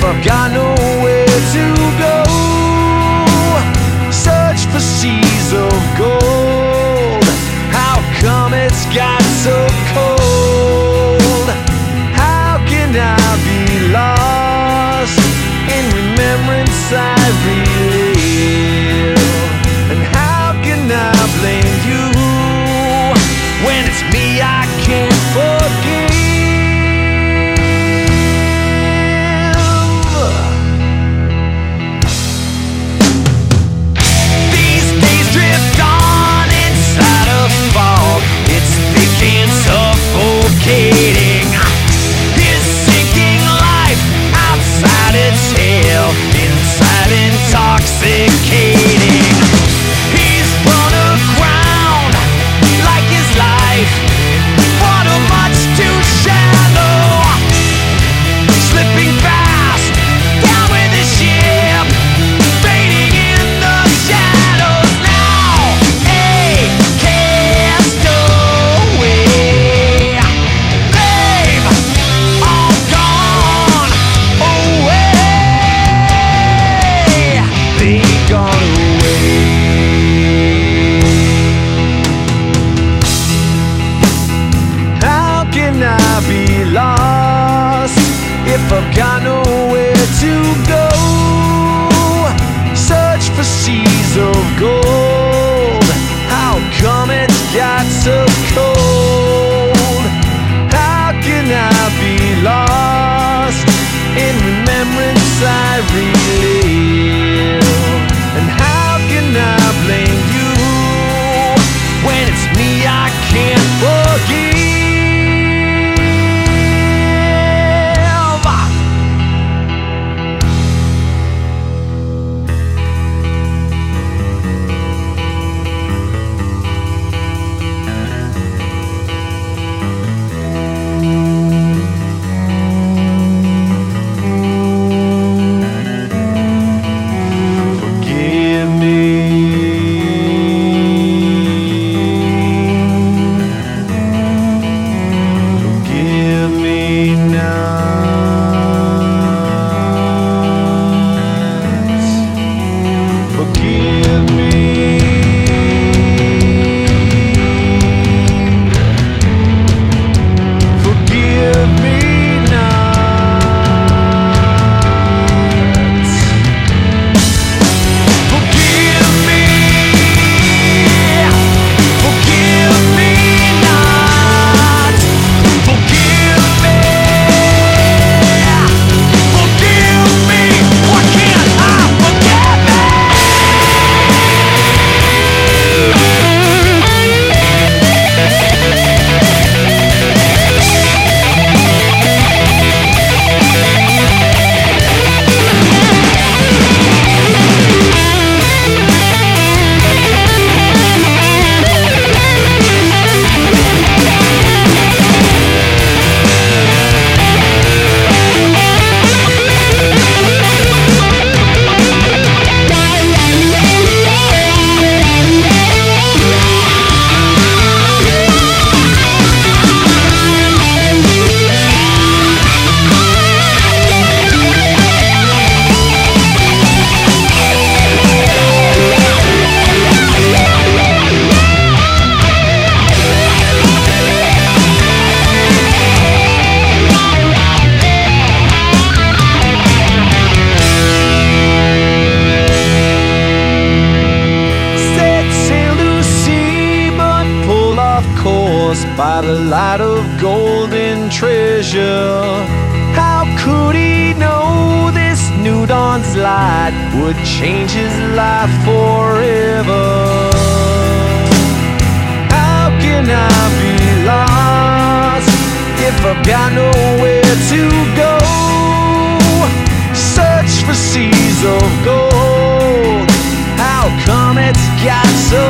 I've got nowhere to go? Search for seas of gold. How come it's got so cold? How can I be lost in remembrance I relive? And how can I blame you when it's me I can't forgive? These days drift on inside a fog. It's thick and suffocating. Is sinking life outside its hell, inside intoxicating. He's run aground like his life, water much too shallow, slipping fast down with the ship, fading in the shadows now. A castaway, they've all gone away. They've gone away. How can I be lost if I've got nowhere to go? Search for seas of gold. How come it's got so cold? How can I be lost in remembrance I relive? And how can I blame you when it's me I can't forgive? Forgive me. Forgive me not. Forgive me. Forgive me not. Forgive me. Forgive me not. Forgive me. Forgive me. Why can't I forgive me? Set sail to sea, but pull off course by the light of golden treasure. How could he know this new dawn's light would change his life forever? How can I be lost if I've got nowhere to go? Search for seas of gold. How come it's got so